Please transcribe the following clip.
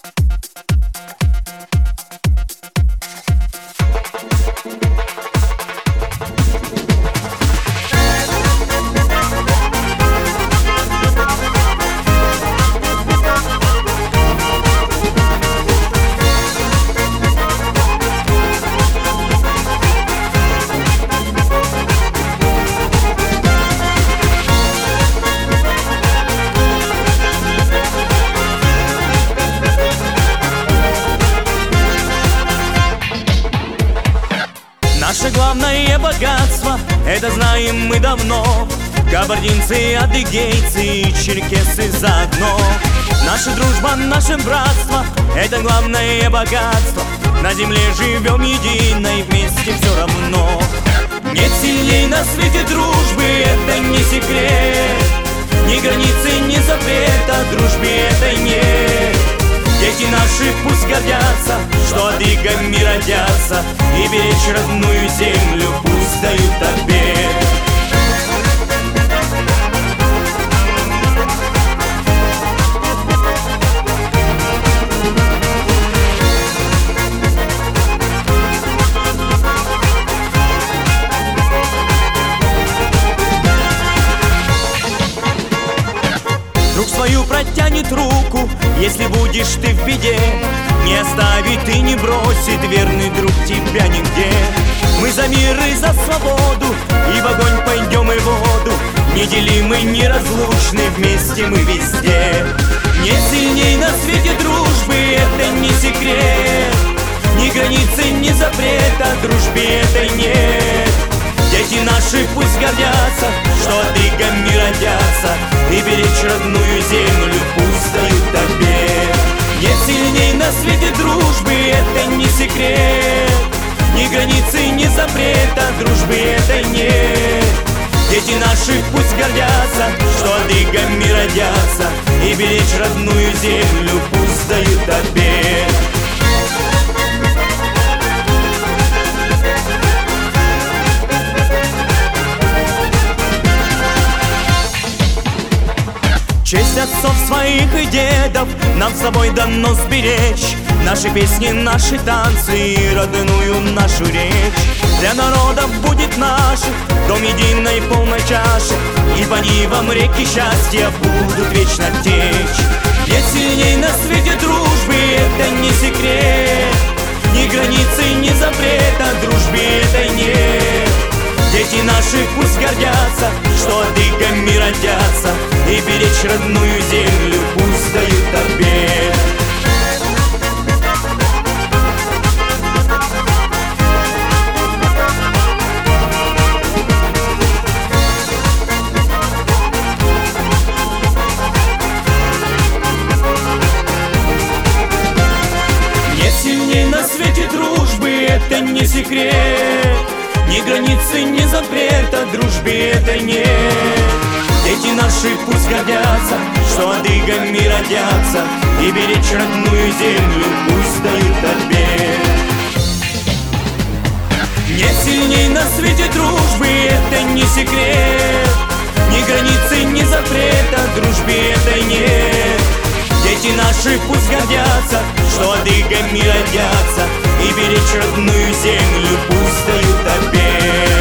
Наше главное богатство, это знаем мы давно. Кабардинцы, адыгейцы и черкесы заодно. Наша дружба, наше братство, это главное богатство. На земле живем единой, вместе все равно. Нет сильней на свете дружбы, это не секрет. Ни границы, ни запрета, дружбе этой нет. Дети наши пусть гордятся, что адыгами родятся, и беречь родную землю пусть дают обет. Друг свою протянет руку, если будешь ты в беде. Не оставит и не бросит верный друг тебя нигде. Мы за мир и за свободу, и в огонь пойдем и в воду. Неделимы, неразлучны, вместе мы везде. Нет сильней на свете дружбы, это не секрет. Ни границы, ни запрета, дружбе этой нет. Дети наши пусть гордятся, что адыгами родятся, и беречь родную землю пусть дают обет. Нет сильней на свете дружбы, это не секрет. Ни границы, ни запрета, дружбы этой нет. Дети наши пусть гордятся, что адыгами родятся, и беречь родную землю пусть дают обет. Честь отцов своих и дедов нам с собой дано сберечь. Наши песни, наши танцы и родную нашу речь. Для народов будет наших дом единой полной чаши, и по нивам реки счастья будут вечно течь. Нет сильней на свете дружбы, это не секрет. Ни границы, ни запрета, дружбе этой нет. Дети наши пусть гордятся, что адыгами родятся, и беречь родную землю пусть дают обет. Нет сильней на свете дружбы, это не секрет. Ни границы, ни запрета, дружбе этой нет. Дети наши пусть гордятся, что адыгами родятся, и беречь родную землю пусть дают обет. Нет сильней на свете дружбы, это не секрет. Ни границы, ни запрета, дружбе этой нет. Дети наши пусть гордятся, что адыгами родятся, и беречь родную землю пусть дают обет.